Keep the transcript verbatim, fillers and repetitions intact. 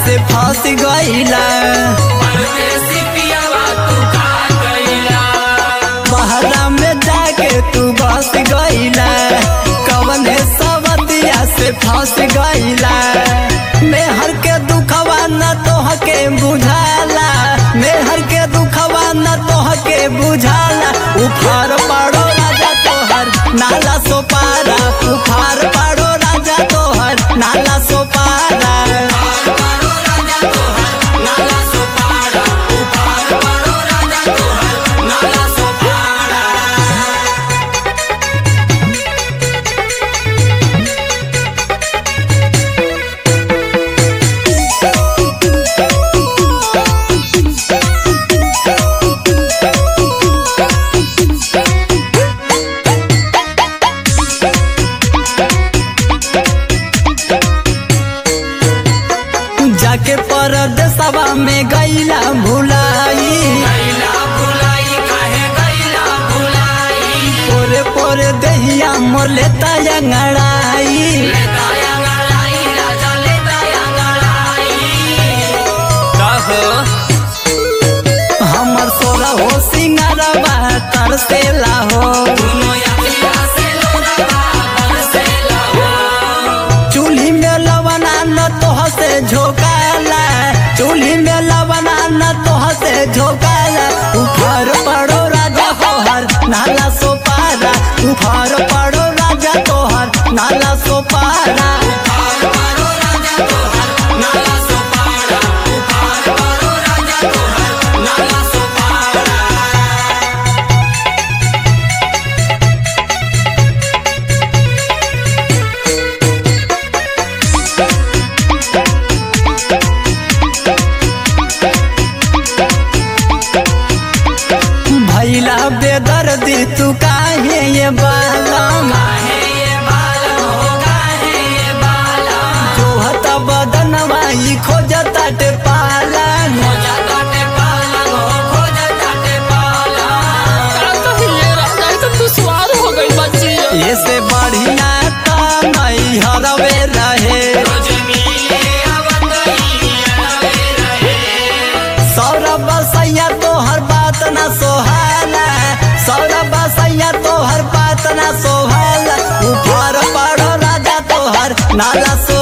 से फंस गईला बहरा में जाके तू बस गईला कवने सवतिया से फंस गईला मेहर के दुखवा न तोहके बुझाला मेहर के दुखवा न तोहके बुझाला उफार पाड़ो राजा तोहर नाला सोपारा उफार पाड़ो राजा तोहर नाला सोपारा जाके परदेसवा में गईला भुलाई पोरे पोरे दहिया मोर लेता अंगड़ाई हमर सोरा हो सिंगारवा तरसेला हो चूल्ही में लवना न तोह से झोंकाला चूल्ही में लवना न तोह से झोंकाला उफार पड़ो राजा तोहर नाला सोपारा उफार पड़ो राजा तोहर नाला सोपारा भैला बेदर्दी तू काहे ये बालम जोहत बदनवा ई खोजता टे पालन ये से बढ़िया त नहीं हरवे रहे सौरभ सैया तोहर बात न सोहाला सौरभ सैया तोहर बात न सोहाला उफार पड़ो राजा तोहर नाला